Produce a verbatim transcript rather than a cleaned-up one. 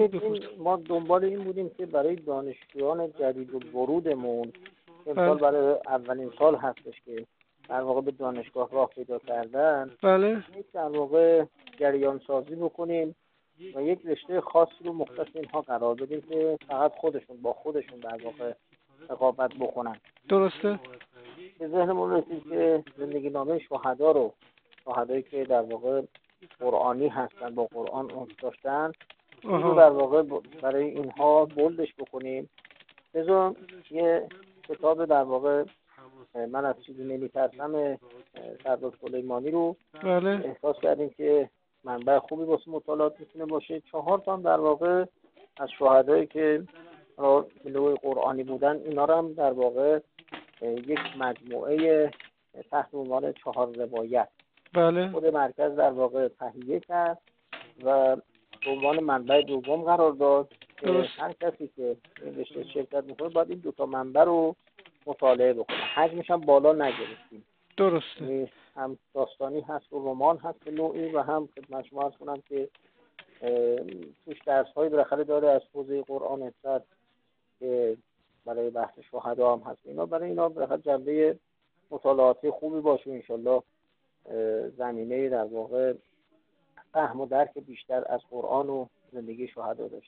ببینید این ما دنبال این بودیم که برای دانشجویان جدید و ورودمون امسال برای اولین سال هستش که در واقع به دانشگاه راه پیدا کردن، بله یک در واقع جریان سازی بکنیم و یک رشته خاصی رو مختص اینها قرار بدیم که فقط خودشون با خودشون در واقع رقابت بکنن. درسته. به ذهنمون رسید که زندگی نامه شهدا رو، شهدایی که در واقع قرآنی هستن، با قرآن انس داشتن، این رو در واقع برای اینها بولدش بکنیم. بذار یه کتاب در واقع من از چیزی نمیترسم سردار سلیمانی رو بله. احساس کردیم که منبع خوبی واسه مطالعات میتونه باشه. چهار تا در واقع از شهدایی که ملوی قرآنی بودن، اینا رو هم در واقع یک مجموعه تحت عنوان چهار روایت بله. خود مرکز در واقع تهیه کرد و به عنوان منبع دوم قرار داد که هر کسی که این رشته شرکت میکنه باید این دوتا منبع رو مطالعه بکنه. حجمش هم بالا نگرفتیم. درسته. هم داستانی هست و رمان هست به نوعی و هم خدمت شما عرض کنم که توش درس های بالاخره داره از حوزه قرآن اصلا که برای بحث شهدا هم هست. اینا برای اینا بالاخره جنبه مطالعاتی خوبی باشه انشالله زمینه در واقع فهم و درک بیشتر از قرآن و زندگی شهدا داشته.